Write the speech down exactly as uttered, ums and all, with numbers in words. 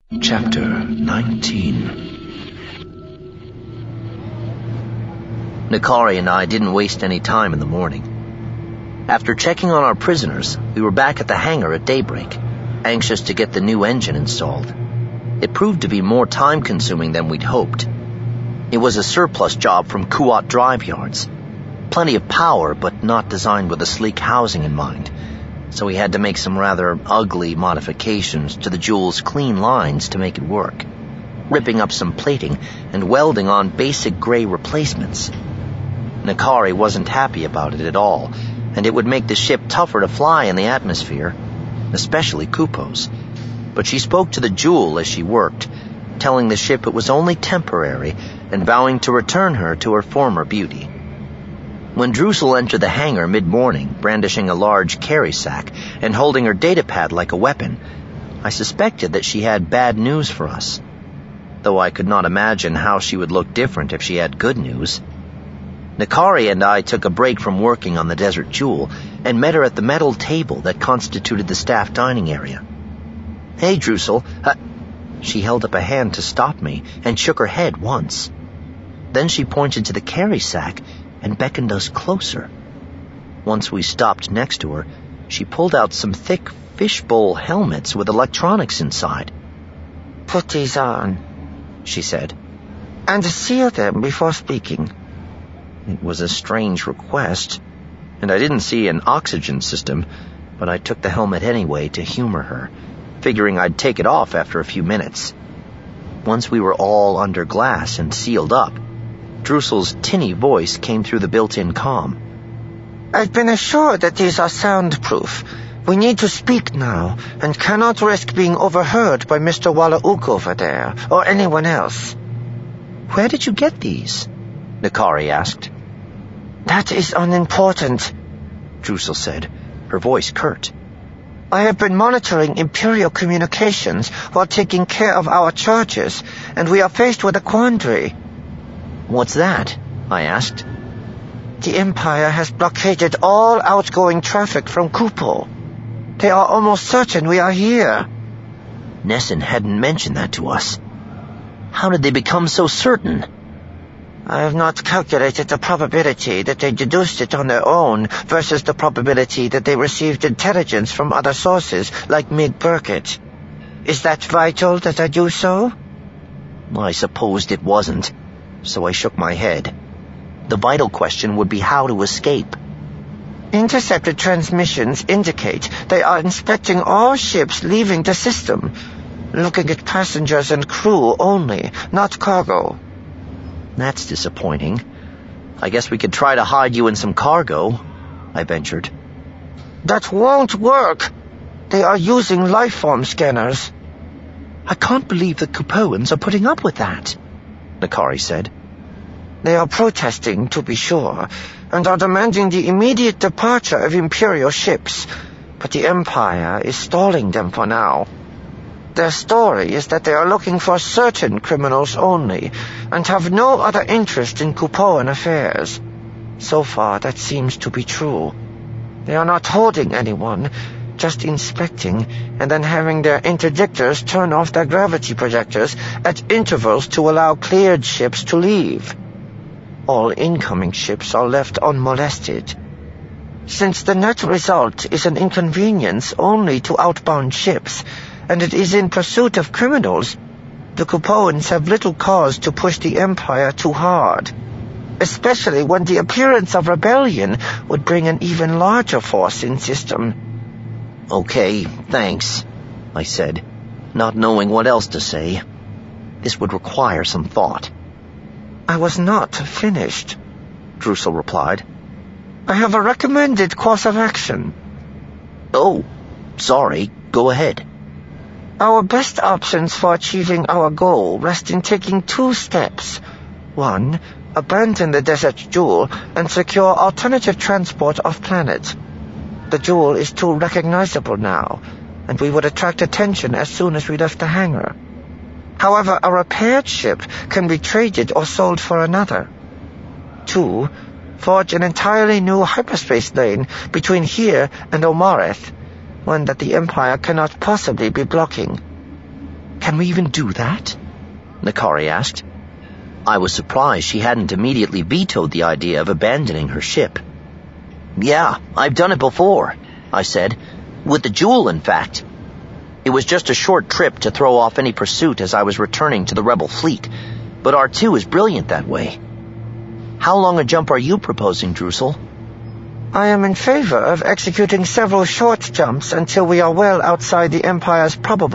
Chapter nineteen. Nakari and I didn't waste any time in the morning. After checking on our prisoners, we were back at the hangar at daybreak, anxious to get the new engine installed. It proved to be more time-consuming than we'd hoped. It was a surplus job from Kuat Drive Yards. Plenty of power, but not designed with a sleek housing in mind. So we had to make some rather ugly modifications to the Joul's clean lines to make it work, ripping up some plating and welding on basic gray replacements. Nakari wasn't happy about it at all, and it would make the ship tougher to fly in the atmosphere, especially Kupo's. But she spoke to the Joul as she worked, telling the ship it was only temporary and vowing to return her to her former beauty. When Drusel entered the hangar mid-morning, brandishing a large carry sack and holding her datapad like a weapon, I suspected that she had bad news for us, though I could not imagine how she would look different if she had good news. Nakari and I took a break from working on the Desert Joul and met her at the metal table that constituted the staff dining area. "Hey, Drusel." Uh, she held up a hand to stop me and shook her head once. Then she pointed to the carry sack and beckoned us closer. Once we stopped next to her, she pulled out some thick fishbowl helmets with electronics inside. "Put these on," she said, "and seal them before speaking." It was a strange request, and I didn't see an oxygen system, but I took the helmet anyway to humor her, figuring I'd take it off after a few minutes. Once we were all under glass and sealed up, Drusel's tinny voice came through the built-in comm. "I've been assured that these are soundproof. We need to speak now, and cannot risk being overheard by Mister Walauk over there, or anyone else." "Where did you get these?" Nakari asked. "That is unimportant," Drusel said, her voice curt. "I have been monitoring Imperial communications while taking care of our charges, and we are faced with a quandary." "What's that?" I asked. "The Empire has blockaded all outgoing traffic from Kupo. They are almost certain we are here." Nessun hadn't mentioned that to us. How did they become so certain? "I have not calculated the probability that they deduced it on their own versus the probability that they received intelligence from other sources like Mig Burkett. Is that vital that I do so?" I supposed it wasn't, so I shook my head. The vital question would be how to escape. "Intercepted transmissions indicate they are inspecting all ships leaving the system, looking at passengers and crew only, not cargo." "That's disappointing. I guess we could try to hide you in some cargo," I ventured. "That won't work. They are using lifeform scanners." "I can't believe the Kupoans are putting up with that," Nakari said. "They are protesting, to be sure, and are demanding the immediate departure of Imperial ships, but the Empire is stalling them for now. Their story is that they are looking for certain criminals only, and have no other interest in Kupoan affairs. So far, that seems to be true. They are not holding anyone, just inspecting, and then having their interdictors turn off their gravity projectors at intervals to allow cleared ships to leave. All incoming ships are left unmolested. Since the net result is an inconvenience only to outbound ships, and it is in pursuit of criminals, the Kupoans have little cause to push the Empire too hard, especially when the appearance of rebellion would bring an even larger force in system." "Okay, thanks," I said, not knowing what else to say. This would require some thought. "I was not finished," Drusel replied. "I have a recommended course of action." "Oh, sorry, go ahead." "Our best options for achieving our goal rest in taking two steps. One, abandon the Desert Joul and secure alternative transport off-planet. The Joul is too recognizable now, and we would attract attention as soon as we left the hangar. However, a repaired ship can be traded or sold for another. Two, forge an entirely new hyperspace lane between here and Omareth, one that the Empire cannot possibly be blocking. Can we even do that? N'Kari asked. I was surprised she hadn't immediately vetoed the idea of abandoning her ship. Yeah, I've done it before, I said. With the Jewel, in fact. It was just a short trip to throw off any pursuit as I was returning to the Rebel fleet, but R two is brilliant that way. How long a jump are you proposing, Drusel? I am in favor of executing several short jumps until we are well outside the Empire's probable